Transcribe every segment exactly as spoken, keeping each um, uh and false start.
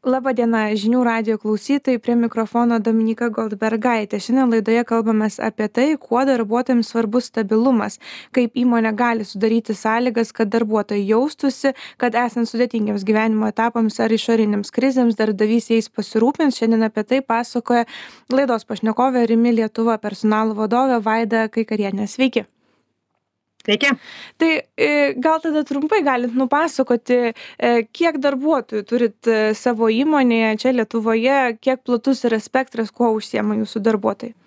Labadiena, žinių radijo klausytojai, prie mikrofono Dominika Goldbergaitė. Šiandien laidoje kalbamės apie tai, kuo darbuotojams svarbus stabilumas, kaip įmonė gali sudaryti sąlygas, kad darbuotojai jaustųsi, kad esant sudėtingiams gyvenimo etapams ar išoriniams krizėms darbdavys jais pasirūpins. Šiandien apie tai pasakoja laidos pašnekovė Rimi Lietuva personalo vadovė Vaida Kaikarienė. Sveiki. Sveiki. Tai gal tada trumpai galit nupasakoti, kiek darbuotojų turit savo įmonėje čia Lietuvoje, kiek platus yra spektras, kuo užsiema jūsų darbuotojai?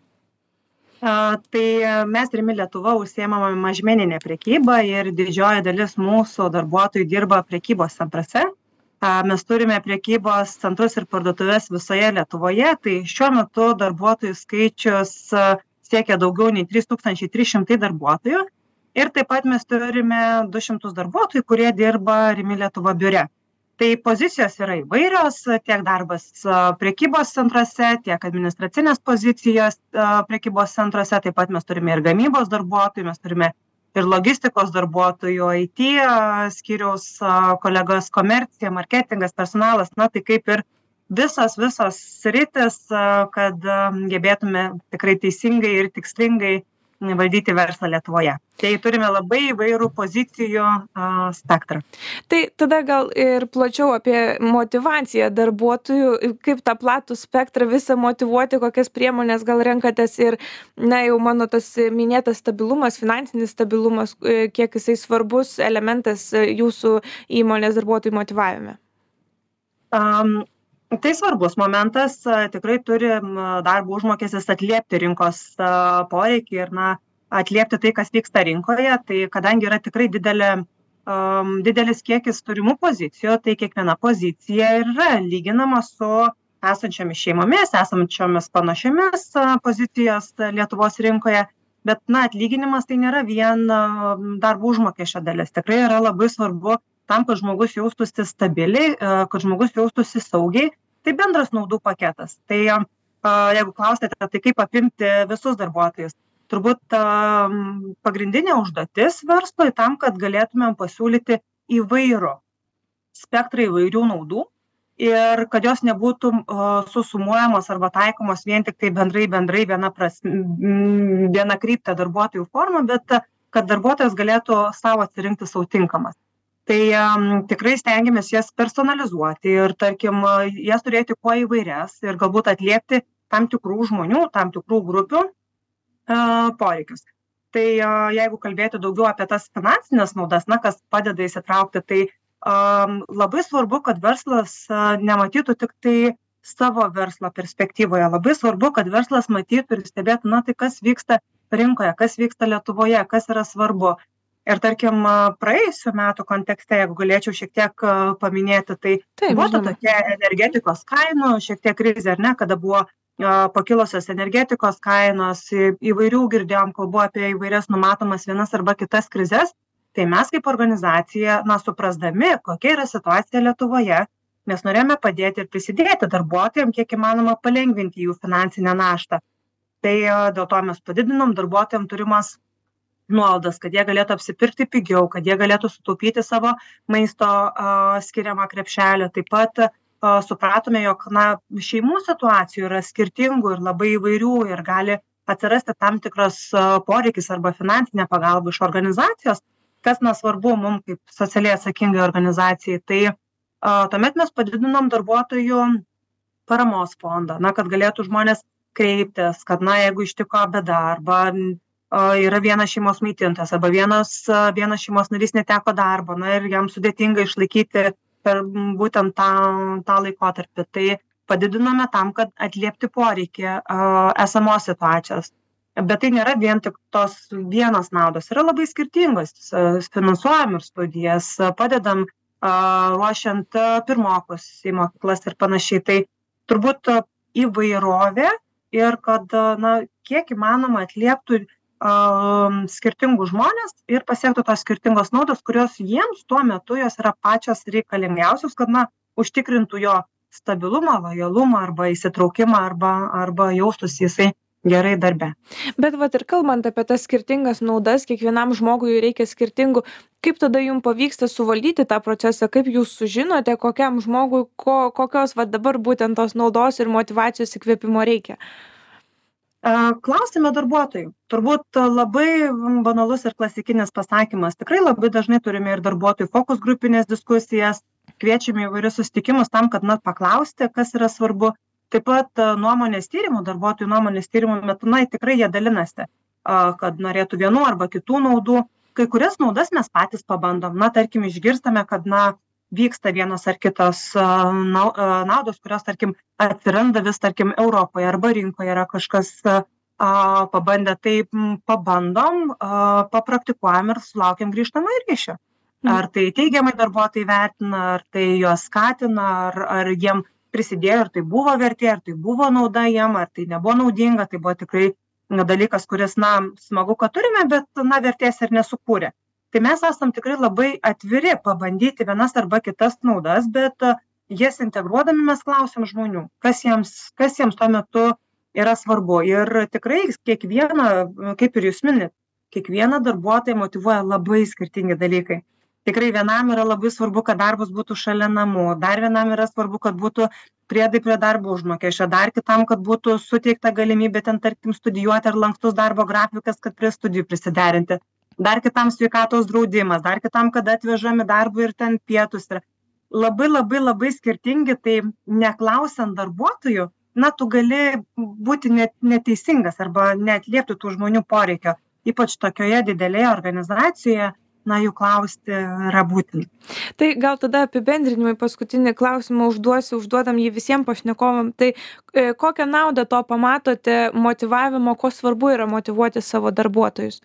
A, tai mes Rimi Lietuva užsiemame mažmeninę prekybą ir didžioji dalis mūsų darbuotojų dirba prekybos centruose. A, mes turime prekybos centrus ir parduotuvės visoje Lietuvoje, tai šiuo metu darbuotojų skaičius siekia daugiau nei trys tūkstančiai trys šimtai darbuotojų. Ir taip pat mes turime du šimtus darbuotojų, kurie dirba Rimi Lietuva biure. Tai pozicijos yra įvairios, tiek darbas prekybos centruose, tiek administracinės pozicijos prekybos centruose, taip pat mes turime ir gamybos darbuotojų, mes turime ir logistikos darbuotojų, I T skyriaus kolegas, komercija, marketingas, personalas, na tai kaip ir visos, visos sritis, kad gebėtume tikrai teisingai ir tikslingai valdyti verslą Lietuvoje. Tai turime labai įvairų pozicijų a, spektrą. Tai tada gal ir plačiau apie motivaciją darbuotojų, kaip tą platų spektrą visą motyvuoti, kokias priemonės gal renkatės ir, na, jau mano tas minėtas stabilumas, finansinis stabilumas, kiek jisai svarbus elementas jūsų įmonės darbuotojų motyvavime. Um, Tai svarbus momentas, tikrai turi darbo užmokestis atliepti rinkos poreikį ir na, atliepti tai, kas vyksta rinkoje. Tai kadangi yra tikrai didelė, um, didelis kiekis turimų pozicijų, tai kiekviena pozicija yra lyginama su esančiomis šeimomis, esančiomis panašiomis pozicijos Lietuvos rinkoje. Bet na, atlyginimas tai nėra vien darbo užmokesčio dalis. Tikrai yra labai svarbu tam, kad žmogus jaustųsi stabiliai, kad žmogus jaustųsi saugiai, tai bendras naudų paketas. Tai jeigu klausėte, tai kaip apimti visus darbuotojus, turbūt pagrindinė užduotis verslui tam, kad galėtumėm pasiūlyti įvairų spektrą įvairių naudų ir kad jos nebūtų susumuojamos arba taikomos vien tik tai bendrai, bendrai viena, pras, viena kryptė darbuotojų forma, bet kad darbuotojas galėtų savo atsirinkti savo tinkamas. Tai um, tikrai stengiamės jas personalizuoti ir, tarkim, jas turėti kuo įvairias ir galbūt atliepti tam tikrų žmonių, tam tikrų grupių uh, poreikius. Tai uh, jeigu kalbėti daugiau apie tas finansinės naudas, na, kas padeda įsitraukti, tai um, labai svarbu, kad verslas uh, nematytų tik tai savo verslo perspektyvoje. Labai svarbu, kad verslas matytų ir stebėtų, na, tai kas vyksta rinkoje, kas vyksta Lietuvoje, kas yra svarbu. Ir tarkim, praėjusių metų kontekste, jeigu galėčiau šiek tiek paminėti, tai Taip, buvo žinoma. Tokia energetikos kainų, šiek tiek krizė, ar ne, kada buvo pakilusios energetikos kainos, įvairių girdėjom kalbų apie įvairias numatomas vienas arba kitas krizes, tai mes kaip organizacija, na, suprasdami, kokia yra situacija Lietuvoje, mes norėjome padėti ir prisidėti darbuotojams, kiek įmanoma palengvinti jų finansinę naštą. Tai dėl to mes padidinom darbuotojams turimas nuolaidas, kad jie galėtų apsipirkti pigiau, kad jie galėtų sutaupyti savo maisto uh, skiriamą krepšelį. Taip pat uh, supratome, jog na, šeimų situacijų yra skirtingų ir labai įvairių ir gali atsirasti tam tikras uh, poreikis arba finansinė pagalba iš organizacijos, kas nesvarbu mums kaip socialiai atsakingai organizacijai. Tai uh, tuomet mes padidinom darbuotojų paramos fondą, na, kad galėtų žmonės kreiptis, kad na, jeigu ištiko bėda arba yra vienas šeimos maitintas arba vienas, vienas šeimos narys neteko darbo, na ir jam sudėtinga išlaikyti per būtent tą, tą laikotarpį. Tai padidinome tam, kad atliepti poreikį uh, esamos situacijos. Bet tai nėra vien tik tos vienos naudos, yra labai skirtingos. Finansuojam ir studijas, padedam uh, ruošiant pirmokus į mokyklas ir panašiai. Tai turbūt įvairovė ir kad na, kiek įmanoma atlieptų skirtingų žmonės ir pasiektų tos skirtingos naudos, kurios jiems tuo metu jos yra pačios reikalingiausios, kad na, užtikrintų jo stabilumą, lojalumą arba įsitraukimą arba, arba jaustųsi jisai gerai darbe. Bet vat ir kalbant apie tas skirtingas naudas, kiekvienam žmogui reikia skirtingų, kaip tada jum pavyksta suvaldyti tą procesą, kaip jūs sužinote, kokiam žmogui ko kokios va dabar būtent tos naudos ir motyvacijos įkvėpimo reikia? Klausime darbuotojų. Turbūt labai banalus ir klasikinis pasakymas. Tikrai labai dažnai turime ir darbuotojų fokus grupinės diskusijas, kviečiame įvairius susitikimus tam, kad na, paklausti, kas yra svarbu. Taip pat nuomonės tyrimų, darbuotojų nuomonės tyrimų metu, na, tikrai jie dalinasi, kad norėtų vienų arba kitų naudų. Kai kurias naudas mes patys pabandom. Na, tarkim, išgirstame, kad, na, vyksta vienos ar kitos naudos, kurios, tarkim, atsiranda vis, tarkim, Europoje arba rinkoje yra kažkas pabandę, tai pabandom, papraktikuojam ir sulaukiam grįžtamą ryšį. Ar tai teigiamai darbuotojai vertina, ar tai juos skatina, ar, ar jiem prisidėjo, ar tai buvo vertė, ar tai buvo nauda jiem, ar tai nebuvo naudinga, tai buvo tikrai dalykas, kuris, na, smagu, kad turime, bet, na, vertės ir nesukūrė. Tai mes esam tikrai labai atviri pabandyti vienas arba kitas naudas, bet jas integruodami mes klausim žmonių, kas jiems, kas jiems tuo metu yra svarbu. Ir tikrai kiekvieną, kaip ir jūs minit, kiekvieną darbuotoją motyvuoja labai skirtingi dalykai. Tikrai vienam yra labai svarbu, kad darbas būtų šalia namų, dar vienam yra svarbu, kad būtų priedai prie darbo užmokesčio, dar kitam, kad būtų suteikta galimybė ten, tarkim, studijuoti ar lankstus darbo grafikas, kad prie studijų prisiderinti. Dar kitam sveikatos draudimas, dar kitam, kad atvežami darbui ir ten pietus. Labai, labai, labai skirtingi, tai neklausiant darbuotojų, na, tu gali būti net, neteisingas arba neatliepti tų žmonių poreikio. Ypač tokioje didelėje organizacijoje, na, jų klausti yra būtina. Tai gal tada apibendrinimui paskutinį klausimą užduosiu, užduodam jį visiems pašnekovam. Tai e, kokią naudą to pamatote motyvavimo, ko svarbu yra motyvuoti savo darbuotojus?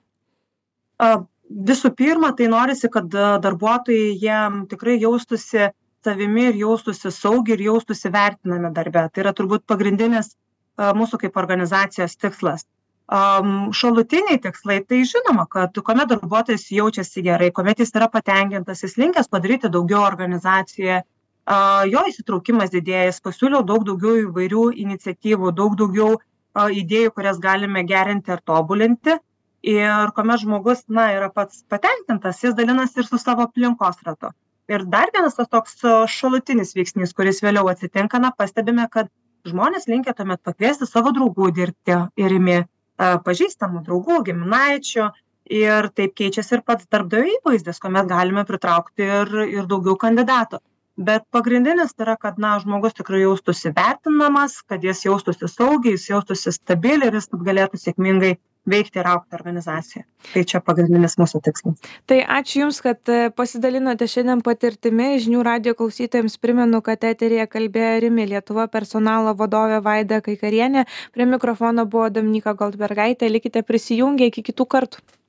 Visų pirma, tai norisi, kad darbuotojai jie tikrai jaustųsi savimi ir jaustųsi saugiai ir jaustųsi vertinami darbe. Tai yra turbūt pagrindinis mūsų kaip organizacijos tikslas. Šalutiniai tikslai, tai žinoma, kad kuomet darbuotojas jaučiasi gerai, kuomet jis yra patenkintas, jis linkęs padaryti daugiau organizacijoje, jo įsitraukimas didėja, jis pasiūliau daug daugiau įvairių iniciatyvų, daug daugiau idėjų, kurias galime gerinti ir tobulinti. Ir kuomet žmogus, na, yra pats patenkintas, jis dalinasi ir su savo aplinkos ratu. Ir dar vienas tas toks šalutinis veiksnys, kuris vėliau atsitinka, na, pastebime, kad žmonės linkę tuomet pakviesti savo draugų dirbti ir imi pažįstamų draugų, giminaičių. Ir taip keičiasi ir pats darbdavio įvaizdis, kuomet galime pritraukti ir, ir daugiau kandidatų. Bet pagrindinis yra, kad, na, žmogus tikrai jaustųsi vertinamas, kad jis jaustųsi saugiai, jis jaustųsi stabiliai ir jis galėtų sėkmingai veikti ir augti organizacijoje. Tai čia pagrindinis mūsų tikslas. Tai ačiū Jums, kad pasidalinote šiandien patirtimi. Žinių radijo klausytojams primenu, kad eteryje kalbėjo Rimi Lietuva personalo vadovė Vaida Kaikarienė. Prie mikrofono buvo Dominyka Goldbergaitė. Likite prisijungę, iki kitų kartų.